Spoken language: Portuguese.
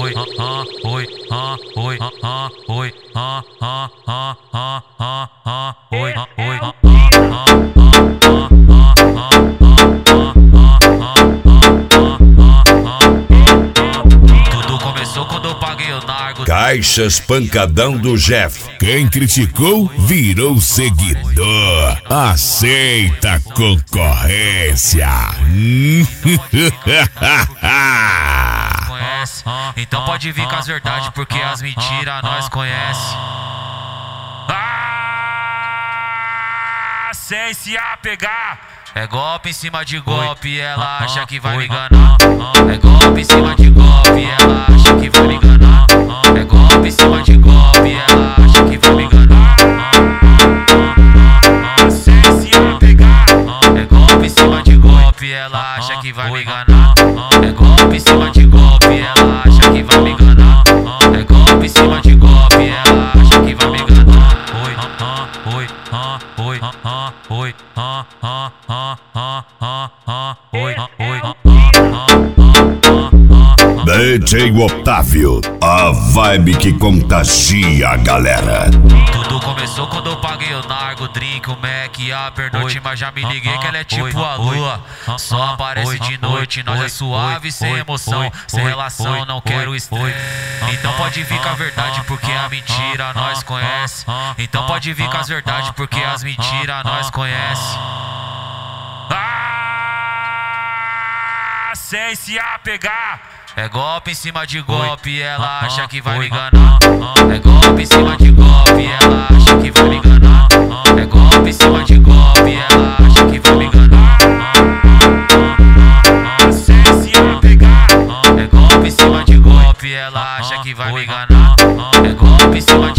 Tudo começou quando eu paguei o nargo. Caixas Pancadão do Jeff. Quem criticou virou seguidor. Aceita a concorrência. Conhece? Então pode vir com as verdades, porque as mentiras nós conhece. Sem se apegar. É golpe em cima de golpe, ela acha que vai me enganar. É golpe em cima de golpe, ela acha que vai me enganar. É golpe em cima de golpe, ela acha que vai me enganar. Sem se apegar. É golpe em cima de golpe, ela acha que vai me enganar. É golpe em cima de golpe, ela acha que vai me enganar. É golpe em cima de golpe, ela acha que vai me enganar. DJ Otávio, a vibe que contagia a galera. Tudo começou quando eu paguei o nargo, drink, o Mac, a pernoite, mas já me liguei que ela é tipo a lua. Só aparece de noite, nós é suave, sem emoção, sem relação, não quero estresse. Então pode vir com a verdade, porque a mentira nós conhece. Então pode vir com as verdades, porque as mentiras nós conhece. Sem se apegar. É golpe em cima de golpe, ela acha que vai me enganar. É golpe em cima de golpe, ela acha que vai me enganar. É golpe em cima de golpe, ela acha que vai me enganar. Sem se apegar. É golpe em cima de golpe, ela acha que vai me enganar. É golpe em cima